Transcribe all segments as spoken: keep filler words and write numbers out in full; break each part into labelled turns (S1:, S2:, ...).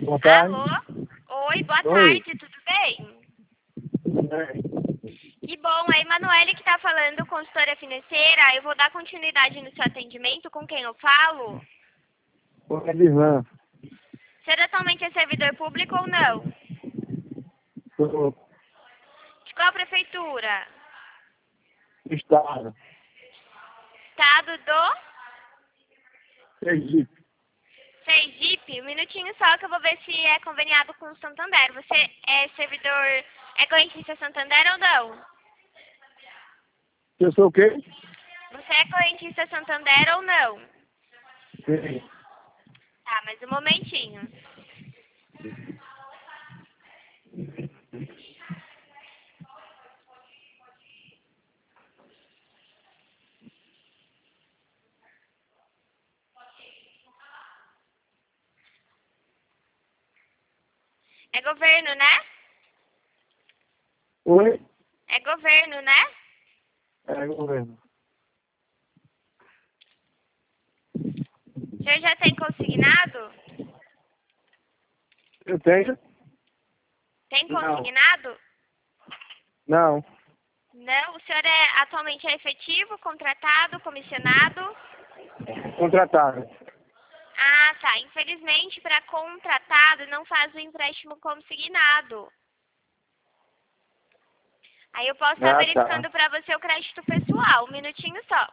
S1: Boa tarde.
S2: Alô? Oi, boa
S1: Oi.
S2: tarde, tudo bem?
S1: Tudo bem?
S2: Que bom, é a Emanuele que está falando, consultora financeira. Eu vou dar continuidade no seu atendimento, com quem eu falo?
S1: Oi, Edivan.
S2: Você atualmente é servidor público ou não?
S1: Sou
S2: De qual prefeitura?
S1: do Estado.
S2: Estado do
S1: Sergipe.
S2: Sergipe? Um minutinho só que eu vou ver se é conveniado com o Santander. Você é servidor, é correntista Santander ou não?
S1: Eu sou o quê?
S2: Você é correntista Santander ou não?
S1: Sim.
S2: Tá, mas um momentinho. É governo, né?
S1: Oi?
S2: É governo, né?
S1: É governo.
S2: O senhor já tem consignado?
S1: Eu tenho?
S2: Tem
S1: Não.
S2: consignado?
S1: Não.
S2: Não. O senhor é atualmente é efetivo, contratado, comissionado?
S1: Contratado.
S2: Ah, tá. Infelizmente, para contratado, não faz o empréstimo consignado. Aí eu posso estar
S1: Ah,
S2: verificando
S1: tá.
S2: para você o crédito pessoal. Um minutinho só.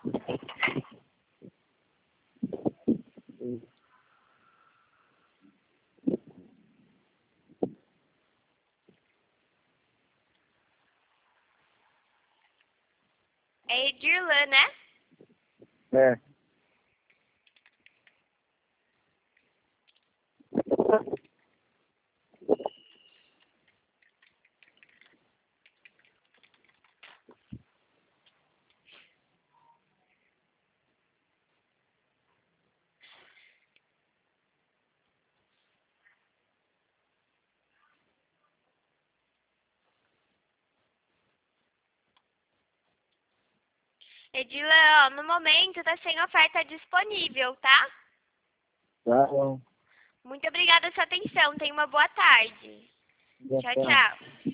S2: É Edirlan, né?
S1: É.
S2: Edirlan, ó, no momento está sem oferta disponível, tá?
S1: Tá bom.
S2: Muito obrigada pela sua atenção. Tenha uma boa tarde.
S1: Boa
S2: Tchau,
S1: tarde.
S2: tchau.